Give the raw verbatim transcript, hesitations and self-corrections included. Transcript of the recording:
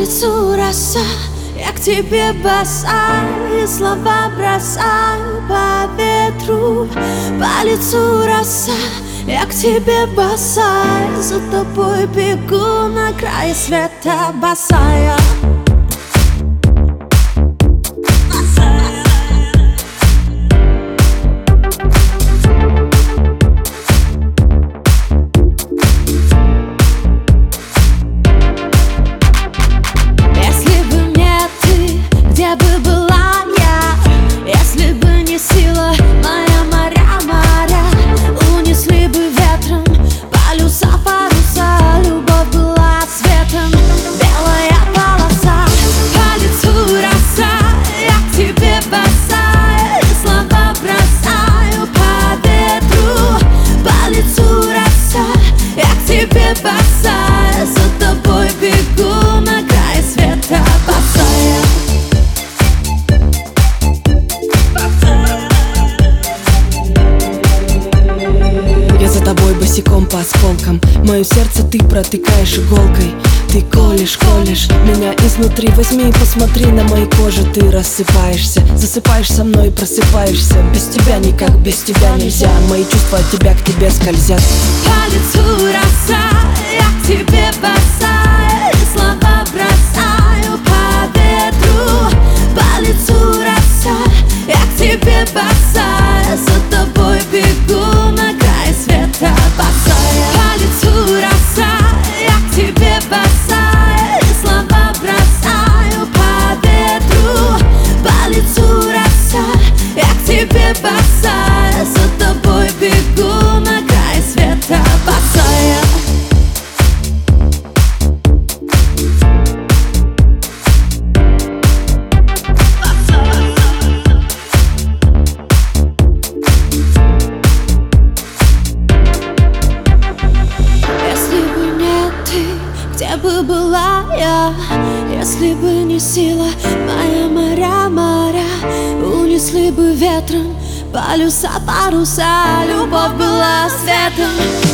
лицу роса, я к тебе босая, и слова бросаю по ветру. По лицу роса, я к тебе босая, за тобой бегу на край света босая. Босая, за тобой бегу на край света босая. Я за тобой босиком по осколкам, мое сердце ты протыкаешь иголкой. Ты колешь, колешь меня изнутри. Возьми и посмотри на моей коже. Ты рассыпаешься, засыпаешь со мной и просыпаешься. Без тебя никак, без тебя нельзя. Мои чувства от тебя к тебе скользят. По лицу роса, я к тебе босая, и слова бросаю по ветру. По лицу роса, я к тебе босая, за тобой бегу на край света босая. По лицу роса, я к тебе босая, и слова бросаю по ветру. По лицу роса, я к тебе босая, за тобой бегу на край света босая. Где бы была я, если бы не сила моя, моря, моря унесли бы ветром полюса, паруса, любовь была светом.